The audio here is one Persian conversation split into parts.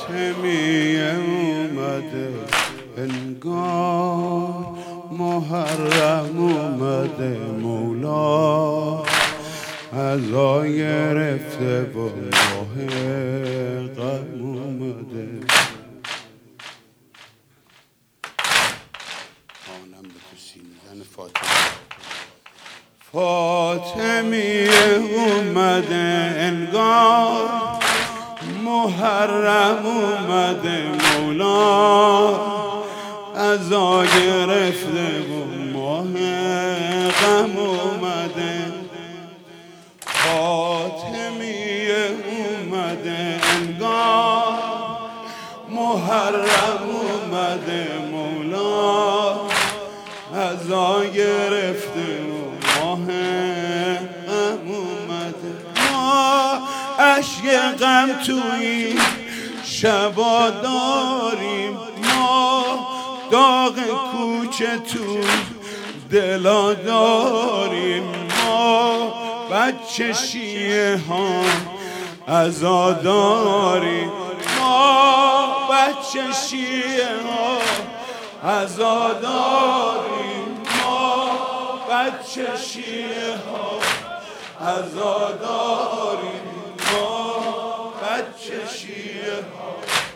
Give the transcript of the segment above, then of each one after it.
فاطمیه اومده انگار محرم اومده مولا عزا گرفته و ماه غم اومده. آنم به تو سینه فاطمیه اومده انگار محرم اومده مولا عزا گرفته و ماه غم اومده. فاطمیه اومده انگار محرم اومده مولا عزا گرفته و ماه غم اومده. ما اشک غم توی شبا داریم، ما داغ کوچه تو دلا داریم، ما بچه شیعه ها عزاداریم، ما بچه شیعه ها عزاداریم، ما بچه شیعه ها عزاداریم، ما بچه شیعه ها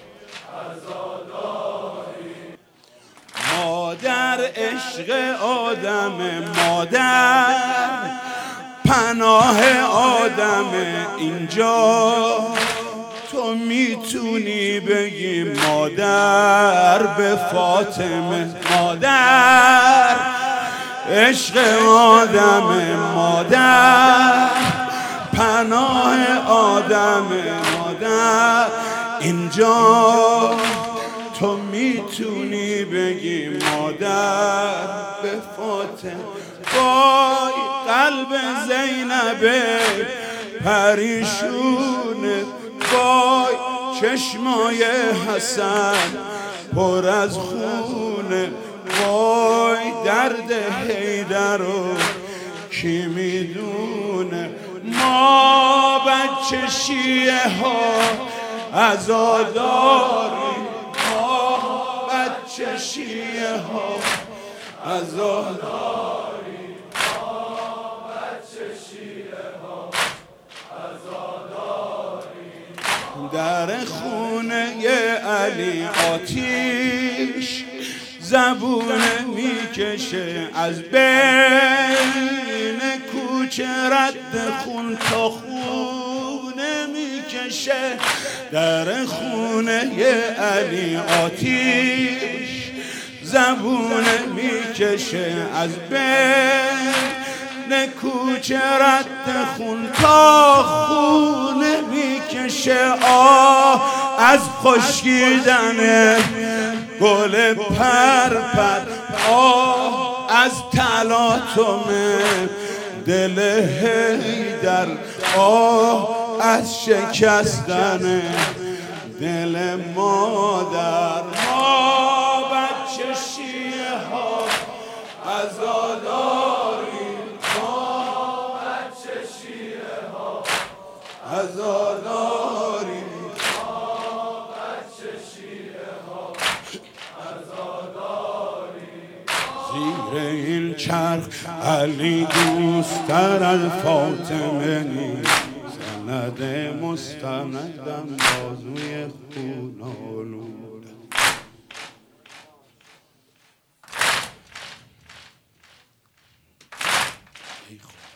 عزاداریم. مادر عشق آدم، مادر پناه آدم، اینجا تو میتونی بگی مادر به فاطمه. مادر عشق آدم، مادر پناه آدم، مادر اینجا تو میتونی بگی مادر به فاطمه. وای قلب زینب پریشونه، وای چشمای حسن پر از خونه، وای درد حیدر رو کی میدونه. ما بچه شیعه ها عزاداریم، ما بچه شیعه ها عزاداریم، ما بچه شیعه ها عزاداریم. در خونه علی آتیش زبونه میکشه، از بین کوچه رد خون تا خونه میکشه. در خونه علی آتیش زبونه میکشه، از بین کوچه رد خون تا خونه میکشه. از خشکیدن گل پرپر، از تلاطم دل حیدر، از شکستن دل مادر. ما بچه شیعه ها عزاداریم، ما بچه شیعه ها عزاداریم، زیر این چرخ علی دوستر از فاطمه نیست، سند مستندم بازوی خون آلوده.